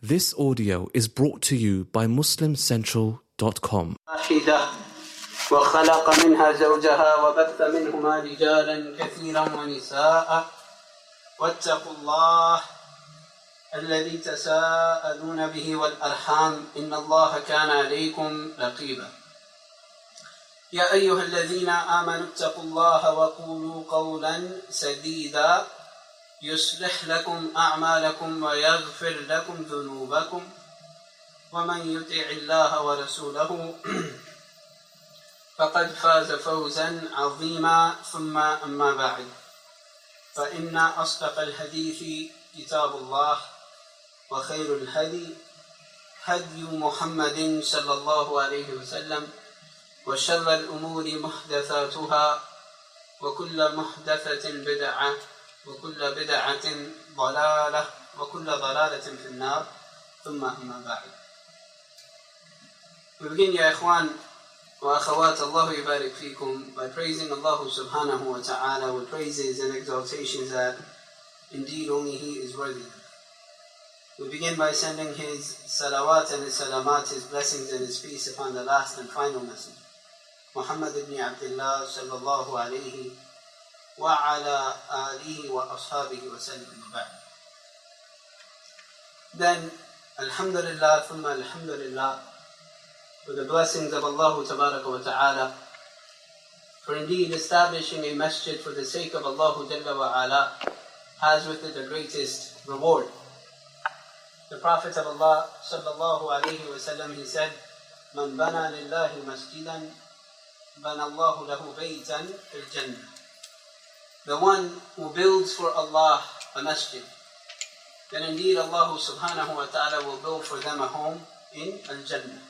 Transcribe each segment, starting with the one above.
This audio is brought to you by MuslimCentral.com. وخلق منها زوجها وبث منهما رجالا كثيرا ونساء واتقوا الله الذي تساءلون به والأرحام إن الله كان عليكم رقيبا يا أيها الذين آمنوا اتقوا الله وقولوا قولا سديدا يصلح لكم أعمالكم ويغفر لكم ذنوبكم ومن يطع الله ورسوله فقد فاز فوزا عظيما ثم أما بعد فإن أصدق الحديث كتاب الله وخير الهدي هدي محمد صلى الله عليه وسلم وشر الأمور محدثاتها وكل محدثة بدعة وكل بدعة ضلالة وكل ضلالة في النار ثم أما بعد. We begin, يا إخوان وأخوات الله يبارك فيكم, by praising Allah subhanahu wa ta'ala with praises and exaltations that indeed only He is worthy of. We begin by sending His salawat and His salamat, His blessings and His peace upon the last and final messenger, Muhammad ibn Abdullah sallallahu alayhi wa ala alihi wa ashabihi wa sallam wa ba'd. Then, alhamdulillah, thumma alhamdulillah, for the blessings of Allah tabaraka wa ta'ala, for indeed establishing a masjid for the sake of Allah jalla wa ala has with it the greatest reward. The Prophet of Allah sallallahu alayhi wa sallam, he said, "Man bana lillahi masjidan, bana Allahu lahu baytan fil jannah." The one who builds for Allah a masjid, then indeed Allah subhanahu wa ta'ala will build for them a home in al-Jannah.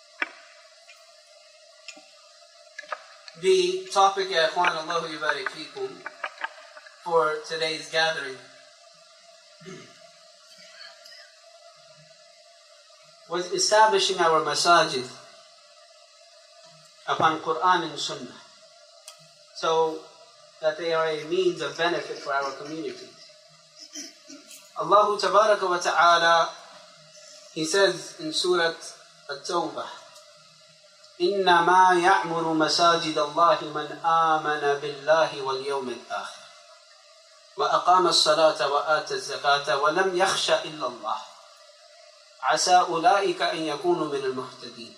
The topic, ya ikhwan, Allahu yubarik fikum, for today's gathering was establishing our masajid upon Quran and Sunnah, so that they are a means of benefit for our communities. Allah tabaraka wa ta'ala, He says in Surah At-Tawbah, إِنَّمَا يَعْمُرُ مَسَاجِدَ اللَّهِ مَنْ آمَنَ بِاللَّهِ وَالْيَوْمِ الْآخِرِ وَأَقَامَ الصَّلَاةَ وَآتَى الزَّكَاةَ وَلَمْ يَخْشَ إِلَّا اللَّهِ عَسَىٰ أُولَٰئِكَ أَنْ يَكُونُوا مِنَ الْمُهْتَدِينَ.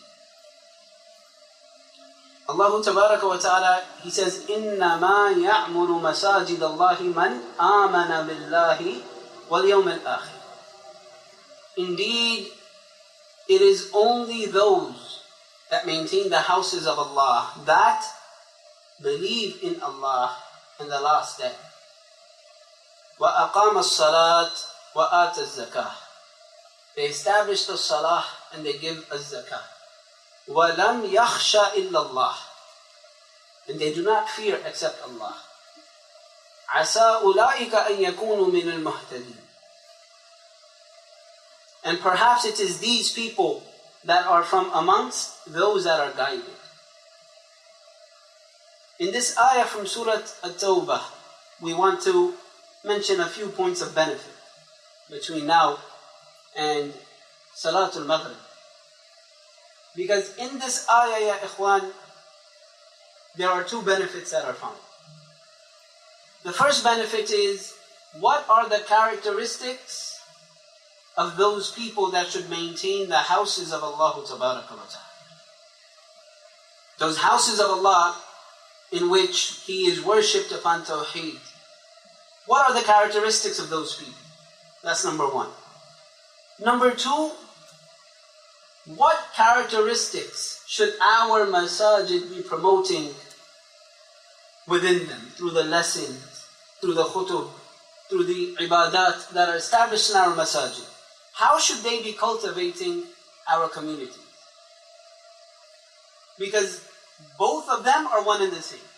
Allah tabaraka wa ta'ala, He says, إِنَّمَا يَعْمُرُ مَسَاجِدَ اللَّهِ مَنْ آمَنَ بِاللَّهِ وَالْيَوْمِ الْآخِرِ. Indeed, it is only those that maintain the houses of Allah that believe in Allah in the last day. وَأَقَامَ الصَّلَاةَ وَآتَى الزَّكَاةَ. They establish the salah and they give az-zakah. وَلَمْ يَخْشَ إِلَّا اللَّهِ. And they do not fear except Allah. عَسَىٰ أُولَٰئِكَ أَنْ يَكُونُوا مِنَ الْمُهْتَدِينَ. And perhaps it is these people that are from amongst those that are guided. In this ayah from Surah At-Tawbah, we want to mention a few points of benefit between now and Salatul Maghrib. Because in this ayah, ya ikhwan, there are two benefits that are found. The first benefit is, what are the characteristics of those people that should maintain the houses of Allah tabaraka wa ta'ala? Those houses of Allah in which He is worshipped upon Tawheed. What are the characteristics of those people? That's number one. Number two, what characteristics should our masajid be promoting within them, through the lessons, through the khutub, through the ibadat that are established in our masajid? How should they be cultivating our community? Because both of them are one and the same.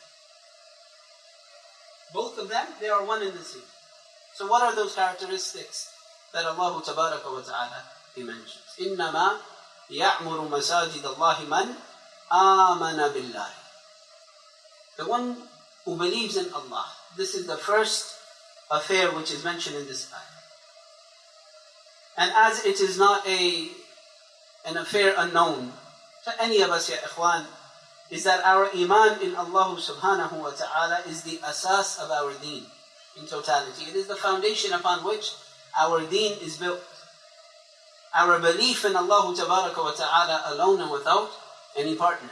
Both of them, they are one and the same. So what are those characteristics that Allah tabaraka wa ta'ala, He mentions? إِنَّمَا يَعْمُرُ مَسَاجِدَ اللَّهِ مَنْ آمَنَ بِاللَّهِ. The one who believes in Allah. This is the first affair which is mentioned in this ayah. And as it is not an affair unknown to any of us, ya ikhwan, is that our iman in Allah subhanahu wa ta'ala is the asas of our deen in totality. It is the foundation upon which our deen is built. Our belief in Allah tabaraka wa ta'ala alone and without any partners.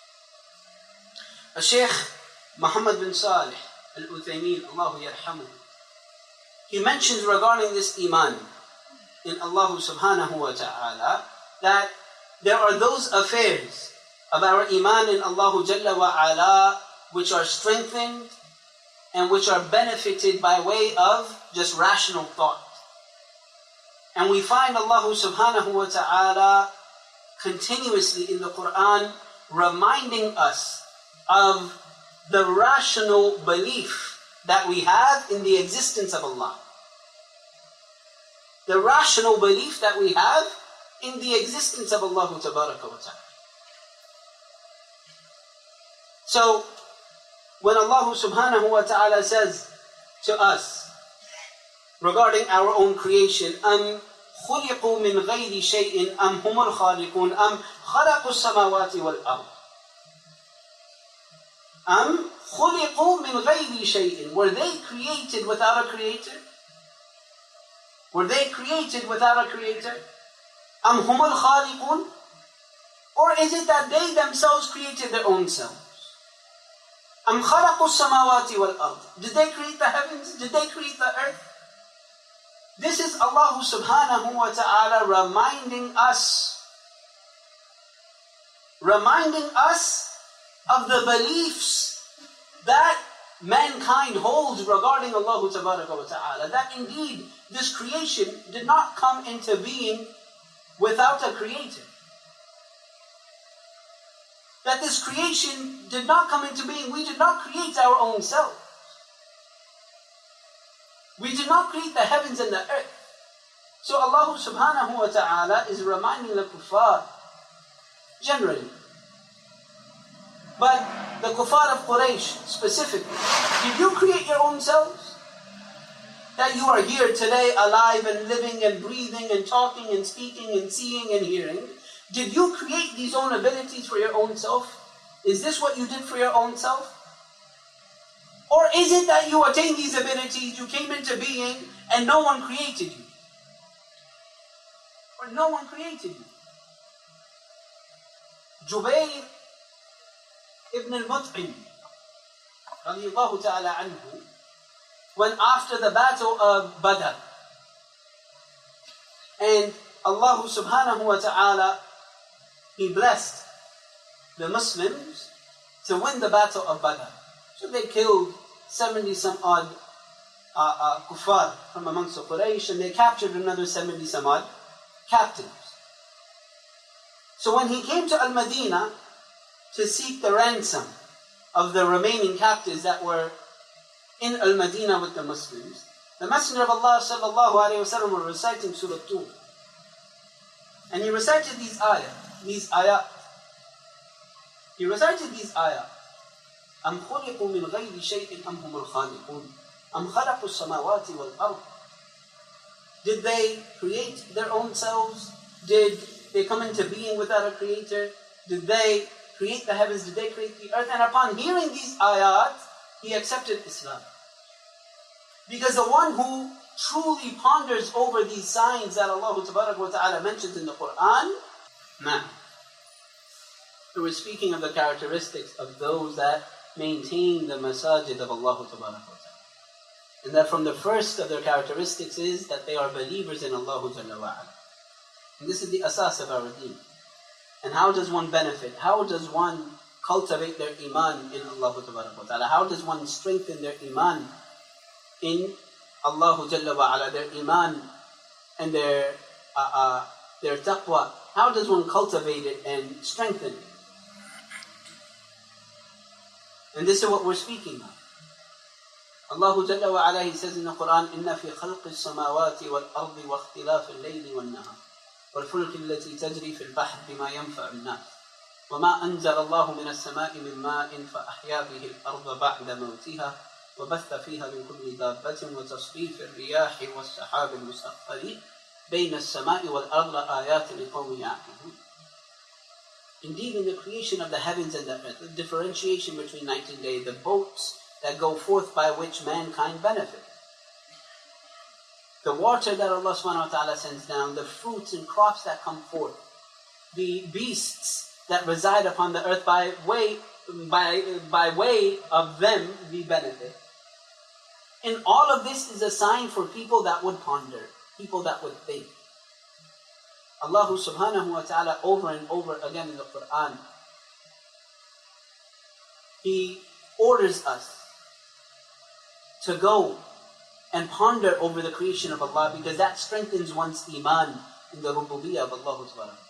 Shaykh Muhammad bin Salih al-Uthaymeen, Allahu yarhamuh, he mentions regarding this iman in Allah subhanahu wa ta'ala that there are those affairs of our iman in Allah Jalla wa Ala which are strengthened and which are benefited by way of just rational thought. And we find Allah subhanahu wa ta'ala continuously in the Quran reminding us of the rational belief that we have in the existence of Allah. The rational belief that we have in the existence of Allah tabaraka wa ta'ala. So, when Allah subhanahu wa ta'ala says to us regarding our own creation, أَمْ خُلِقُوا مِنْ غَيْرِ شَيْءٍ أَمْ هُمُ الْخَالِقُونَ أَمْ خَلَقُوا السَّمَاوَاتِ وَالْأَرْضِ أَمْ خُلِقُوا مِنْ غَيْرِ شَيْءٍ. Were they created without a creator? Were they created without a creator? أَمْ هُمُ الْخَالِقُونَ. Or is it that they themselves created their own selves? أَمْ خَلَقُوا السَّمَاوَاتِ وَالْأَرْضِ. Did they create the heavens? Did they create the earth? This is Allah subhanahu wa ta'ala reminding us of the beliefs that mankind holds regarding Allah tabaraka wa ta'ala. That indeed this creation did not come into being without a creator. That this creation did not come into being. We did not create our own self. We did not create the heavens and the earth. So Allah subhanahu wa ta'ala is reminding the kuffar generally. But the kuffar of Quraysh specifically, did you create your own selves? That you are here today alive and living and breathing and talking and speaking and seeing and hearing. Did you create these own abilities for your own self? Is this what you did for your own self? Or is it that you attained these abilities, you came into being, and no one created you? Or no one created you? Jubayr ibn al-Mut'im, radiyallahu ta'ala anhu, when after the battle of Badr, and Allah subhanahu wa ta'ala, He blessed the Muslims to win the battle of Badr. So they killed 70 some odd kuffar from amongst the Quraysh, and they captured another 70 some odd captives. So when he came to Al-Madinah to seek the ransom of the remaining captives that were in Al-Madinah with the Muslims, the Messenger of Allah sallallahu alayhi wa sallam was reciting Surah Tur. And he recited these ayat. He recited these ayat. أَمْ خُلِقُوا مِنْ غَيْرِ شَيْءٍ أَمْ هُمُ الْخَالِقُونَ أَمْ خَلَقُوا السَّمَاوَاتِ وَالْأَرْضِ. Did they create their own selves? Did they come into being without a creator? Did they create the heavens? Did they create the earth? And upon hearing these ayat, he accepted Islam. Because the one who truly ponders over these signs that Allah Ta'ala mentions in the Quran, now, we were speaking of the characteristics of those that maintain the masajid of Allah Ta'ala. And that from the first of their characteristics is that they are believers in Allah Ta'ala. And this is the asas of our deen. And how does one benefit? How does one cultivate their iman in Allah Ta'ala? How does one strengthen their iman in Allah Ta'ala, their iman and their taqwa? How does one cultivate it and strengthen it? And this is what we're speaking of. Allah Jalla wa Ala, He says in the Quran, إِنَّ فِي خَلْقِ السَّمَاوَاتِ وَالْأَرْضِ وَاخْتِلَافِ اللَّيْلِ وَالنَّهَارِ وَالْفُلْكِ الَّتِي تَجْرِي فِي الْبَحْرِ بِمَا يَنْفَعُ النَّاسِ وَمَا أَنزَلَ اللَّهُ مِنَ السَّمَاءِ مِن مَاءٍ فَأَحْيَا بِهِ الْأَرْضَ بَعْدَ مَوْتِهَا وَبَثَّ فِيهَا مِن كُلِّ دَابَّةٍ وَتَصْرِيفِ الرِّيَاحِ وَالسَّحَابِ الْمُسَخَّرِ بَيْنَ السَّمَاءِ وَالْأَرْضِ آيَاتٍ لِقَوْمٍ يَعْقِلُونَ. Indeed, in the creation of the heavens and the earth, the differentiation between night and day, the boats that go forth by which mankind benefits, the water that Allah subhanahu wa ta'ala sends down, the fruits and crops that come forth, the beasts that reside upon the earth by way of them we benefit. And all of this is a sign for people that would ponder, people that would think. Allah subhanahu wa ta'ala over and over again in the Quran, He orders us to go and ponder over the creation of Allah, because that strengthens one's iman in the rububiyyah of Allah subhanahu wa ta'ala.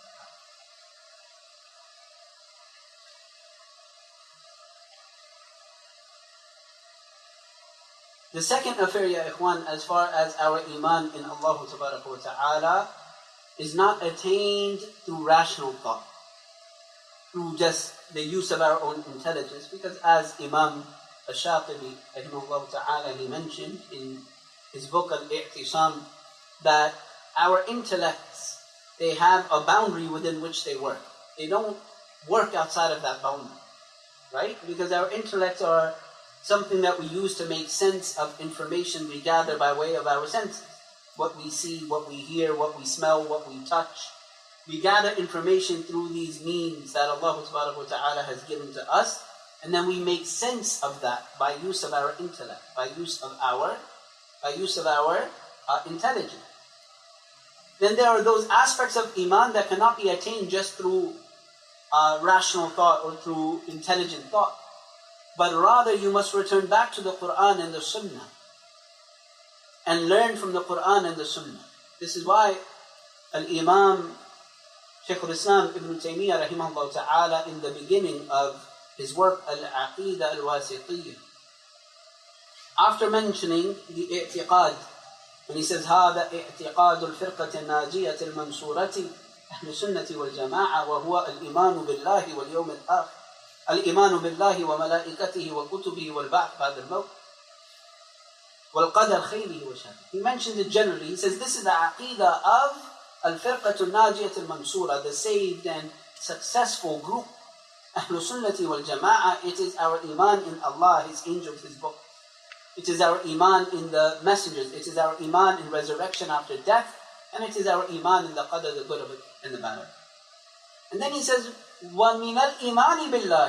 The second affair, ya ikhwan, as far as our iman in Allah subhanahu wa ta'ala, is not attained through rational thought, through just the use of our own intelligence, because as Imam Ash-Shatibi rahimahullah ta'ala, he mentioned in his book Al-I'tisam, that our intellects, they have a boundary within which they work. They don't work outside of that boundary, right? Because our intellects are something that we use to make sense of information we gather by way of our senses. What we see, what we hear, what we smell, what we touch. We gather information through these means that Allah subhanahu wa ta'ala has given to us, and then we make sense of that by use of our intellect, by use of our intelligence. Then there are those aspects of iman that cannot be attained just through rational thought or through intelligent thought, but rather you must return back to the Quran and the Sunnah and learn from the Quran and the Sunnah. This is why Al-Imam Shaykh al-Islam Ibn Taymiyyah rahimahullah ta'ala, in the beginning of his work Al-Aqidah Al-Wasitiyyah, after mentioning the i'tiqad, when he says هذا اعتقاد الفرقة الناجية المنصورة أهل السنة والجماعة وهو الإيمان بالله واليوم الآخر الإيمان بالله وملائكته وكتبه والبعث بعد الموت والقدر خيره وشره. He mentioned it generally. He says this is the aqidah of al-firqatu al-najiyat al-mansura, the saved and successful group, Ahlul Sunnati wal Jama'ah. It is our iman in Allah, His angels, His book. It is our iman in the messengers. It is our iman in resurrection after death, and it is our iman in the qadr, the good of it, and the bad of it. And then he says, وَمِنَ الْإِيمَانِ بِاللَّهِ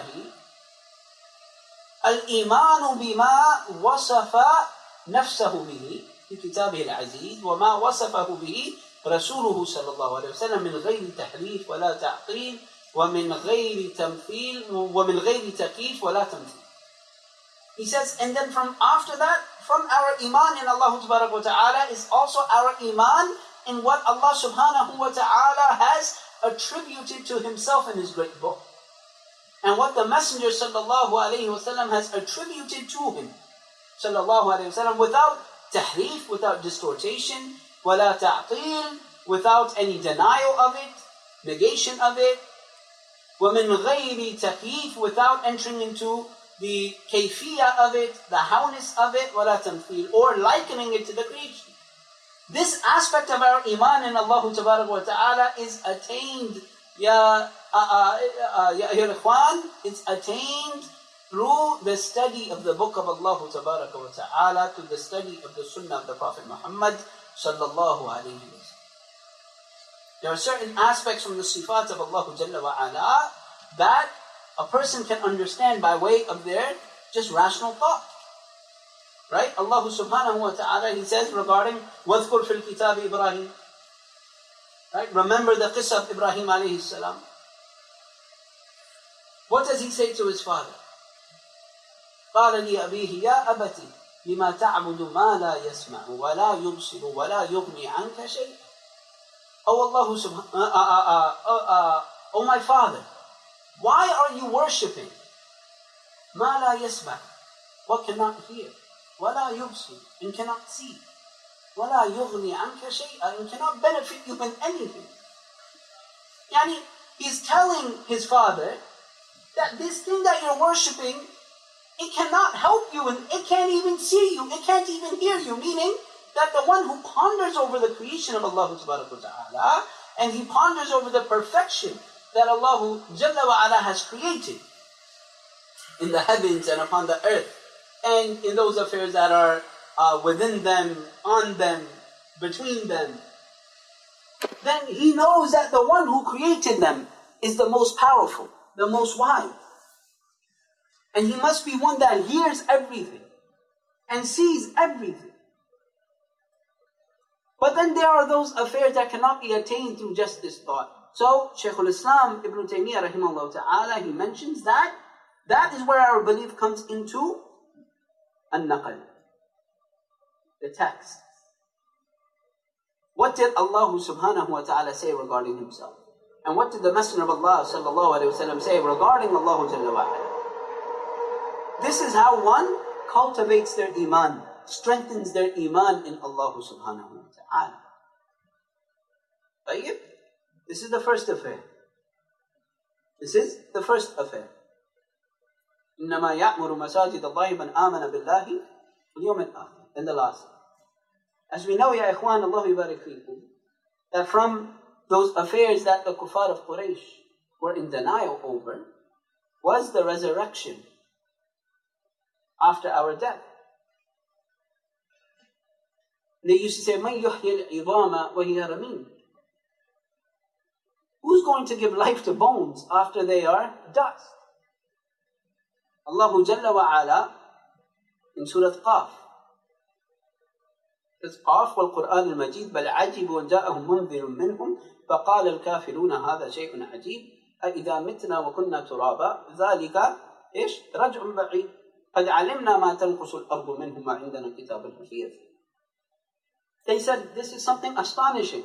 الْإِيمَانُ بِمَا وَصَفَ نفسه به في كتابه العزيز وما وصفه به رسوله صلى الله عليه وسلم من غير تحريف ولا تعطيل ومن غير تمثيل ومن غير تكييف ولا تمثيل. He says, and then from after that, from our iman in Allah subhanahu wa ta'ala is also our iman in what Allah subhanahu wa ta'ala has attributed to Himself in His great book, and what the Messenger sallallahu alayhi wa sallam has attributed to him sallallahu alayhi wa sallam, without tahrif, without distortion, wala ta'til, without any denial of it, negation of it, وَمِنْ غَيْرِ تَكْيِيف, without entering into the kayfiyah of it, the howness of it, وَلَا تَمْثِيل, or likening it to the creation. This aspect of our iman in Allah tabarak wa ta'ala is attained, ya ikhwan, it's attained through the study of the book of Allah tabarak wa ta'ala, to the study of the sunnah of the Prophet Muhammad sallallahu alayhi wa sallam. There are certain aspects from the sifat of Allah Jalla wa Ala that a person can understand by way of their just rational thought. Right? Allah subhanahu wa ta'ala, He says regarding وَذْكُرْ فِي الْكِتَابِ Ibrahim. Right? Remember the qissa of Ibrahim alayhi salam. What does he say to his father? قَالَ لِأَبِيهِ يَا أَبَتِ لِمَا تَعْبُدُ مَا لَا يَسْمَعُ وَلَا يُبْصِرُ وَلَا يُغْنِي عَنْكَ شَيْئًا. Oh my father, why are you worshipping مَا لَا يَسْمَعُ, what cannot hear, وَلَا يُبْصِرُ, and cannot see, وَلَا يُغْنِي عَنْكَ شَيْئًا, and cannot benefit you in anything? Yani, he's telling his father that this thing that you're worshipping, it cannot help you, and it can't even see you, it can't even hear you, meaning that the one who ponders over the creation of Allah Ta'ala, and he ponders over the perfection that Allah Jalla wa Ala has created in the heavens and upon the earth, and in those affairs that are within them, on them, between them, then he knows that the one who created them is the most powerful, the most wise. And he must be one that hears everything and sees everything. But then there are those affairs that cannot be attained through just this thought. So Shaykh al-Islam Ibn Taymiyyah rahimahullah ta'ala, he mentions that is where our belief comes into an-naql, the text. What did Allah subhanahu wa ta'ala say regarding himself? And what did the Messenger of Allah sallallahu alayhi wa sallam say regarding Allah Jalla wa Ala? This is how one cultivates their iman, strengthens their iman in Allah subhanahu wa ta'ala. Tayyib? This is the first affair. This is the first affair. إِنَّمَا يَعْمُرُ مَسَاجِدَ اللَّهِ مَنْ آمَنَ بِاللَّهِ وَالْيَوْمِ الْآخِرِ. And the last. As we know, Ya Ikhwan, Allah yubarik feekum, that from those affairs that the kuffar of Quraysh were in denial over was the resurrection after our death. They used to say, مَنْ يُحْيِي الْعِظَامَ وَهِيَ رَمِيمٌ. Who's going to give life to bones after they are dust? Allah Jalla wa Ala in Surah Qaf. It's Qaf wal-Qur'an al-Majid بَلْ عَجِبُوا وَجَاءَهُمْ مُنذِرٌ مِّنْهُمْ فَقَالَ الْكَافِرُونَ هَذَا شَيْءٌ عَجِيبٌ أَإِذَا مِتْنَا وَكُنَّا تُرَابًا ذَلِكَ رَجْعٌ بَعِيدٌ قَدْ عَلِمْنَا مَا تَنْقُصُ الْأَرْضُ مِنْهُمْ وَعِنْدَنَا كِتَابٌ حَفِيظٌ. They said, this is something astonishing.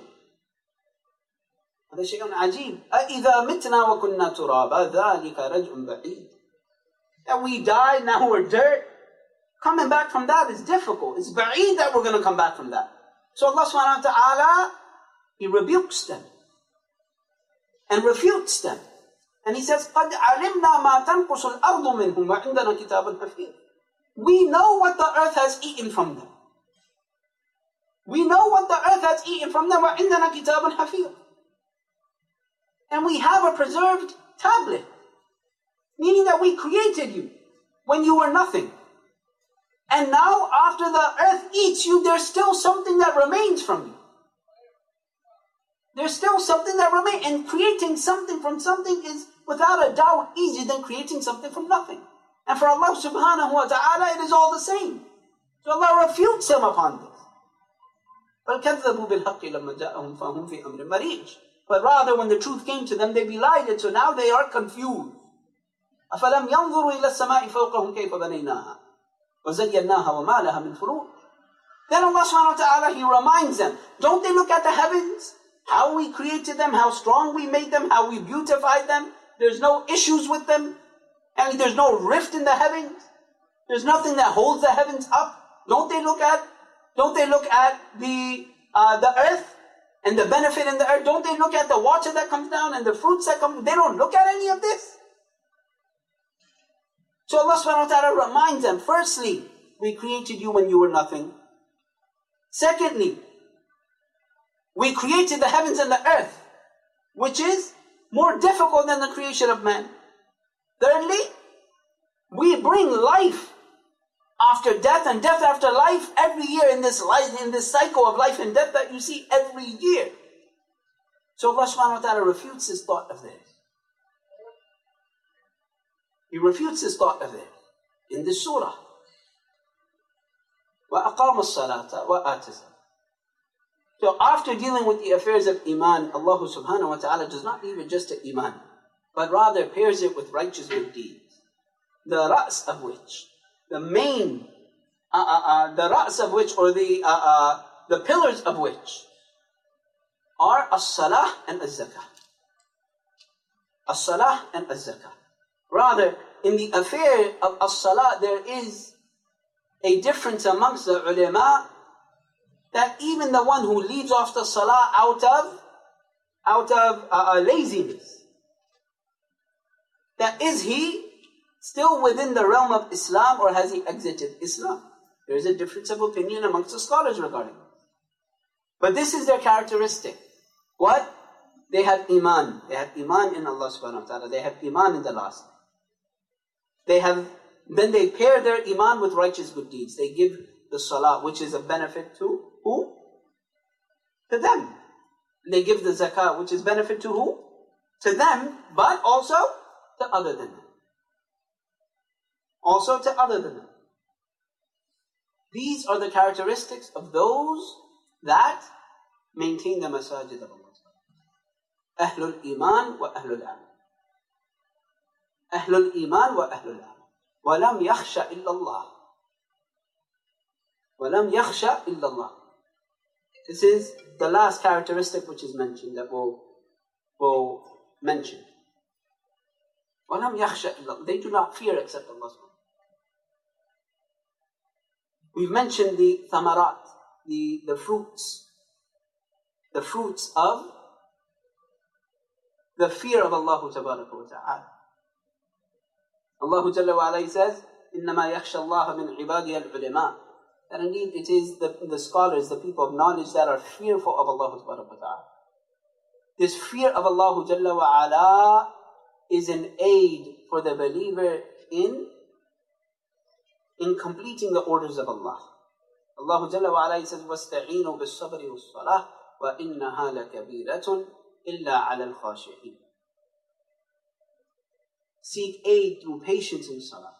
هذا شيء عجيب. أَإِذَا مِتْنَا وَكُنَّا تُرَابًا ذَلِكَ رَجْعٌ بَعِيدٌ. That we died, now we're dirt. Coming back from that is difficult. It's ba'id that we're going to come back from that. So Allah subhanahu wa ta'ala, He rebukes them and refutes them. And He says, قَدْ عَلِمْنَا مَا تَنْقُصُ الْأَرْضُ مِنْهُمْ وَعِنْدَنَا كِتَابٌ حَفِيظٌ. We know what the earth has eaten from them. We know what the earth has eaten from them. وَعِنْدَنَا كِتَابٌ حَفِيظٌ. And we have a preserved tablet. Meaning that we created you when you were nothing. And now after the earth eats you, there's still something that remains from you. There's still something that remains. And creating something from something is without a doubt easier than creating something from nothing. And for Allah subhanahu wa ta'ala, it is all the same. So Allah refutes them upon this. بَلْ كَذَّبُوا بِالْحَقِّ لَمَّا جَاءَهُمْ فَهُمْ فِي أَمْرٍ مَرِيجٍ. But rather when the truth came to them, they belied it, so now they are confused. أَفَلَمْ يَنْظُرُوا إِلَى السَّمَاءِ فَوْقَهُمْ كَيْفَ بَنَيْنَاهَا وَزَيَّنَّاهَا وَمَا لَهَا مِنْ فُرُوجٍ. Then Allah subhanahu wa ta'ala, He reminds them, don't they look at the heavens? How we created them, how strong we made them, how we beautified them. There's no issues with them. And there's no rift in the heavens. There's nothing that holds the heavens up. Don't they look at the earth and the benefit in the earth? Don't they look at the water that comes down and the fruits that come? They don't look at any of this. So Allah subhanahu wa ta'ala reminds them, firstly, we created you when you were nothing. Secondly, we created the heavens and the earth, which is more difficult than the creation of man. Thirdly, we bring life after death and death after life every year in this cycle of life and death that you see every year. So Allah subhanahu wa ta'ala refutes this thought of theirs. He refutes this thought of theirs in this surah. وَأَقَامَ الصَّلَاةَ وَآتَ الزَّكَاةَ. So after dealing with the affairs of Iman, Allah subhanahu wa ta'ala does not leave it just to Iman, but rather pairs it with righteous good deeds. The ra's of which, the main, the ra's of which, or the pillars of which are as-salah and az-zakah. As-salah and az-zakah. Rather, in the affair of as-salah, there is a difference amongst the ulama that even the one who leaves off the salah out of laziness, that is he still within the realm of Islam or has he exited Islam? There is a difference of opinion amongst the scholars regarding it. But this is their characteristic. What? They have iman. They have iman in Allah subhanahu wa ta'ala. They have iman in the last day. Then they pair their iman with righteous good deeds. They give the salah, which is a benefit to who? To them. They give the zakah, which is benefit to who? To them, but also to other than them. Also to other than them. These are the characteristics of those that maintain the masajid of Allah. Ahlul Iman wa Ahlul Amal. Ahlul Iman wa Ahlul Amal. وَلَمْ يَخْشَ إِلَّا اللَّهِ. وَلَمْ يَخْشَ إِلَّا اللَّهِ. This is the last characteristic which is mentioned, that we'll mention. وَلَمْ يَخْشَ إِلَّا اللَّهِ. They do not fear except Allah. We've mentioned the thamarat, the fruits. The fruits of the fear of Allah tabaraka wa ta'ala. Allah Jalla wa Ala says, إِنَّمَا يَخْشَى اللَّهَ مِنْ عِبَادِهِ الْعُلَمَاءِ. That indeed it is the scholars, the people of knowledge that are fearful of Allah tabaraka wa ta'ala. This fear of Allah Jalla wa Ala is an aid for the believer in completing the orders of Allah. Allah Jalla wa Ala says, وَاسْتَعِينُوا بِالصَّبْرِ وَالصَّلَاةِ وَإِنَّهَا لَكَبِيرَةٌ إِلَّا عَلَى الْخَاشِعِينَ. Seek aid through patience in salah.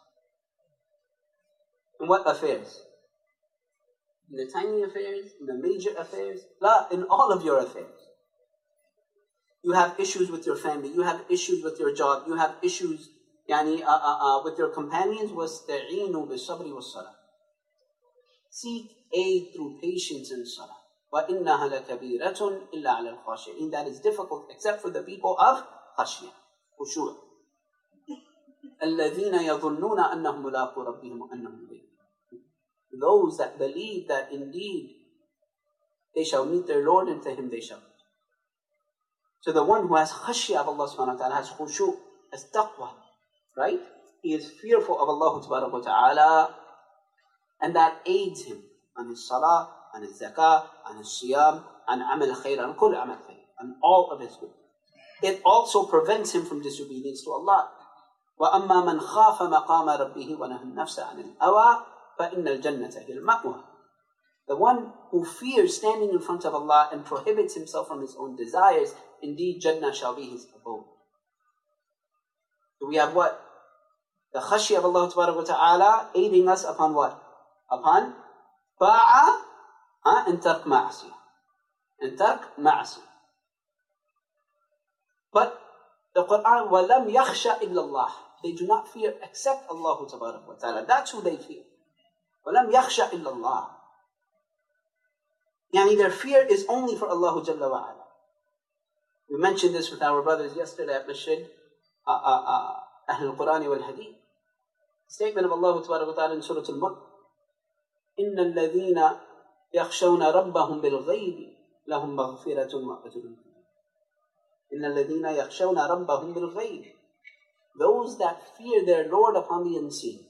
In what affairs? In the tiny affairs? In the major affairs? La, in all of your affairs. You have issues with your family. You have issues with your job. You have issues with your companions. وَاسْتَعِينُوا بِالصَّبْرِ وَالصَّلَاةِ. Seek aid through patience in salah. وَإِنَّهَا لَكَبِيرَةٌ إِلَّا عَلَى الْخَاشِعِينَ. That is difficult except for the people of khashiyah, khushu'. الَّذِينَ يَظُنُّونَ أَنَّهُمْ مُلَاقُو رَبِّهِمْ وَأَنَّهُمْ إِلَيْهِ. Those that believe that indeed they shall meet their Lord and to Him they shall meet. So the one who has khashiyah of Allah subhanahu wa ta'ala, has khushu', has taqwa, right? He is fearful of Allah wa ta'ala, and that aids him on his salah, on his zakah, on his siyam, on amal khair, on kul amal khair, on all of his good. It also prevents him from disobedience to Allah. وَأَمَّا مَنْ خَافَ مَقَامَ رَبِّهِ وَنَهَى النَّفْسَ عَنِ الْهَوَىٰ فَإِنَّ الْجَنَّةَ هِيَ الْمَأْوَىٰ. The one who fears standing in front of Allah and prohibits himself from his own desires, indeed Jannah shall be his abode. So we have what? The khashiyah of Allah wa ta'ala aiding us upon what? Upon ta'a and tark ma'asiyah. And tark ma'asiyah. But the Quran, وَلَمْ يَخْشَ إِلَّا اللَّهِ. They do not fear except Allah wa ta'ala. That's who they fear. وَلَمْ يَخْشَ إِلَّا اللَّهِ. Their fear is only for Allah Jalla wa Ala. We mentioned this with our brothers yesterday at Masjid Ahl al-Quran wal Hadith. Statement of Allah Ta'ala in Surah Al-Mulk. إِنَّ الَّذِينَ يَخْشَوْنَ رَبَّهُمْ بِالْغَيْبِ لَهُمْ مَغْفِرَةٌ وَأَجْرٌ. إِنَّ الَّذِينَ يَخْشَوْنَ رَبَّهُمْ بِالْغَيْبِ. Those that fear their Lord upon the unseen.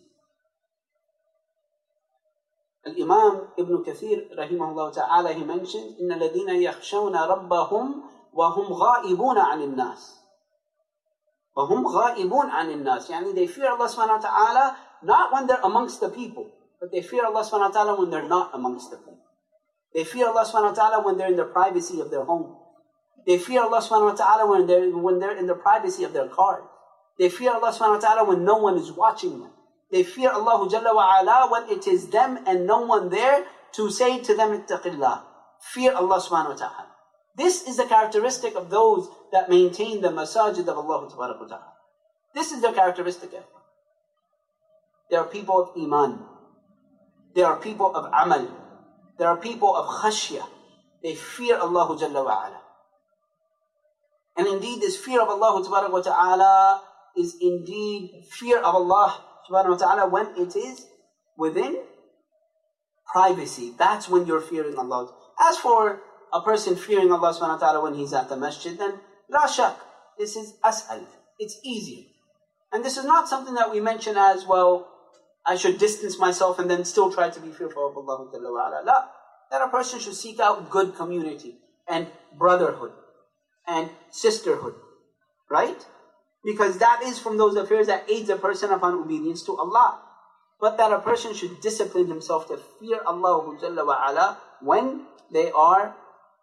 Al-Imam Ibn Kathir rahimahullah ta'ala, he mentions, إِنَّ الَّذِينَ يَخْشَوْنَ رَبَّهُمْ وَهُمْ غَائِبُونَ عَنِ النَّاسِ. وَهُمْ غَائِبُونَ عَنِ النَّاسِ. They fear Allah subhanahu wa ta'ala not when they're amongst the people, but they fear Allah subhanahu wa ta'ala when they're not amongst the people. They fear Allah subhanahu wa ta'ala when they're in the privacy of their home. They fear Allah subhanahu wa ta'ala when they're in the privacy of their car. They fear Allah subhanahu wa ta'ala when no one is watching them. They fear Allah Jalla wa Ala when it is them and no one there to say to them, ittaqillah. Fear Allah subhanahu wa ta'ala. This is the characteristic of those that maintain the masajid of Allah wa ta'ala. This is their characteristic. They are people of iman. They are people of amal. They are people of khashiyah. They fear Allah Jalla wa Ala. And indeed this fear of Allah wa ta'ala is indeed fear of Allah subhanahu wa ta'ala when it is within privacy. That's when you're fearing Allah. As for a person fearing Allah subhanahu wa ta'ala when he's at the masjid, then la shak, this is as'al. It's easier. And this is not something that we mention as, well, I should distance myself and then still try to be fearful of Allah Jalla wa Ala. La. That a person should seek out good community and brotherhood and sisterhood, right? Because that is from those affairs that aids a person upon obedience to Allah. But that a person should discipline himself to fear Allah Jalla wa Ala when they are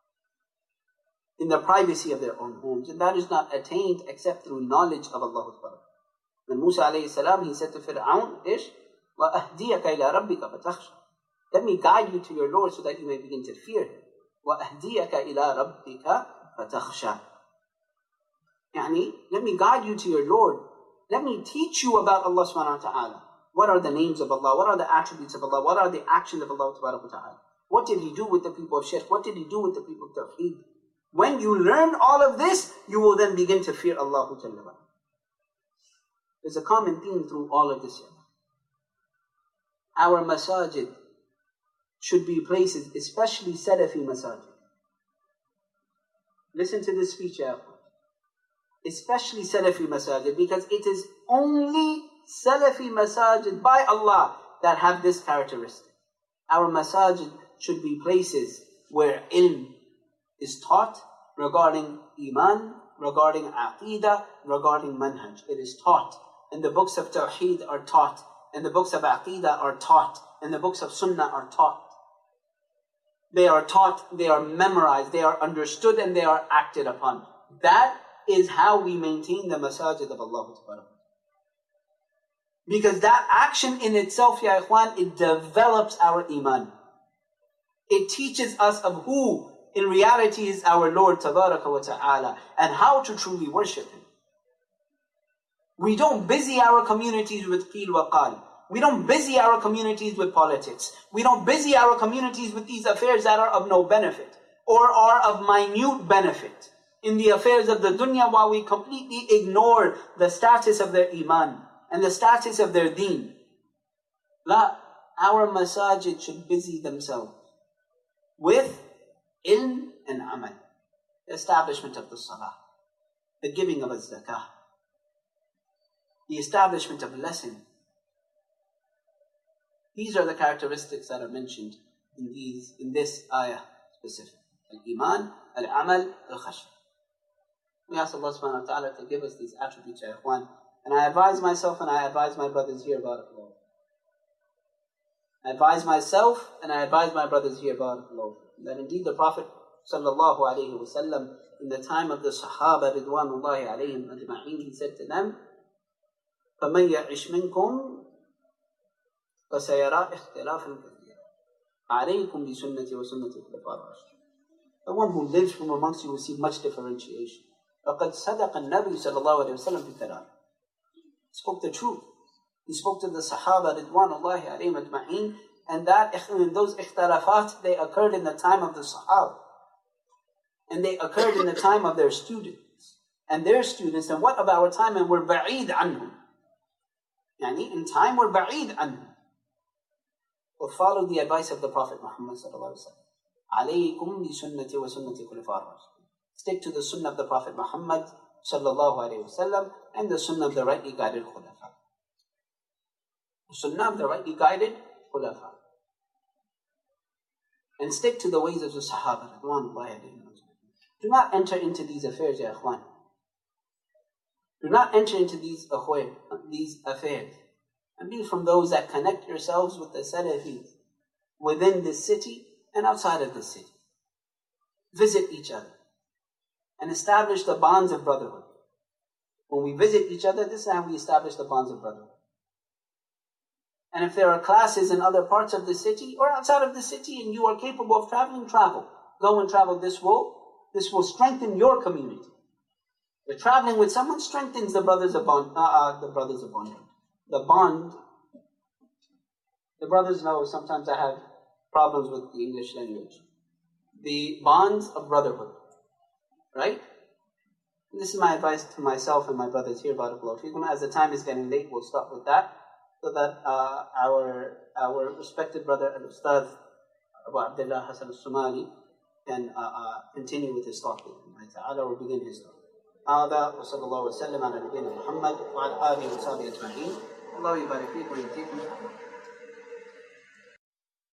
in the privacy of their own homes. And that is not attained except through knowledge of Allah Subhanahu. When Musa alayhi salam, he said to Fir'aun, Ish, وَأَهْدِيَكَ إِلَىٰ رَبِّكَ فَتَخْشَى. Let me guide you to your Lord so that you may begin to fear Him. وَأَهْدِيَكَ إِلَىٰ رَبِّكَ فَتَخْشَى. Yani, let me guide you to your Lord. Let me teach you about Allah subhanahu wa ta'ala. What are the names of Allah? What are the attributes of Allah? What are the actions of Allah subhanahu wa ta'ala? What did He do with the people of Shirk? What did He do with the people of Tawheed? When you learn all of this, you will then begin to fear Allah Jalla wa Ala. There's a common theme through all of this. Our masajid should be places, especially Salafi masajid. Listen to this speech, especially Salafi masajid, because it is only Salafi masajid by Allah that have this characteristic. Our masajid should be places where ilm is taught regarding iman, regarding aqidah, regarding manhaj. It is taught. And the books of Tawheed are taught. And the books of aqidah are taught. And the books of sunnah are taught. They are taught, they are memorized, they are understood, and they are acted upon. That is how we maintain the masajid of Allah. Because that action in itself, ya ikhwan, it develops our iman. It teaches us of who in reality is our Lord Tabaraka wa Ta'ala and how to truly worship Him. We don't busy our communities with qeel wa qal. We don't busy our communities with politics. We don't busy our communities with these affairs that are of no benefit or are of minute benefit in the affairs of the dunya, while we completely ignore the status of their iman and the status of their deen. La, our masajid should busy themselves with ilm and amal, the establishment of the salah, the giving of a zakah, the establishment of lesson. These are the characteristics that are mentioned in this ayah specifically. Al-Iman, Al-Amal, Al-Khashya. We ask Allah subhanahu wa ta'ala to give us these attributes, ya ikhwan. And I advise myself and I advise my brothers here about it. I advise myself and I advise my brothers here about it. That indeed the Prophet sallallahu alayhi wa sallam, in the time of the Sahaba ridwanullahi alayhim ajma'in, he said to them, فَمَنْ يَعِشْ مِنْكُمْ فَسَيَرَى اخْتِلَافًا كَثِيرًا عَلَيْكُمْ بِسُنَّتِي وَسُنَّةِ الْخُلَفَاءِ الرَّاشِدِينَ. The one who lives from amongst you will see much differentiation. فَقَدْ صَدَقَ النَّبِيُّ صَلَّى اللَّهُ عَلَيْهِ وَسَلَّمْ فِي كَلَامِهِ. He spoke the truth. He spoke to the Sahaba ridwanullahi alayhim ajma'in, and those ikhtilafat, they occurred in the time of the Sahaba. And they occurred in the time of their students. And their students, and what of our time? And we're ba'id anhum. Yani, in time we're ba'id anhum. We'll follow the advice of the Prophet Muhammad sallallahu alaihi wasallam. Alaykum bi sunnati wa sunnati khulafa'ir rashidin. Stick to the sunnah of the Prophet Muhammad sallallahu alaihi wasallam and the sunnah of the rightly guided khulafa. The sunnah of the rightly guided khulafa. And stick to the ways of the Sahaba. Do not enter into these affairs, ya ikhwan. Do not enter into these affairs. And be from those that connect yourselves with the Salafis within this city and outside of this city. Visit each other and establish the bonds of brotherhood. When we visit each other, this is how we establish the bonds of brotherhood. And if there are classes in other parts of the city or outside of the city and you are capable of traveling, travel. Go and travel. This will strengthen your community. The traveling with someone strengthens the brothers of bond. The bond. The brothers know sometimes I have problems with the English language. The bonds of brotherhood. Right? And this is my advice to myself and my brothers here, barakallahu feekum. As the time is getting late, we'll stop with that, so that our respected brother Al-Ustadh Abu Abdullah Hassan Al-Somali can continue with his talk. We'll begin his talk. هذا وصلى الله وسلم على نبينا محمد وعلى آله وصحبه أجمعين Allah yubarik fikum wa yatikum.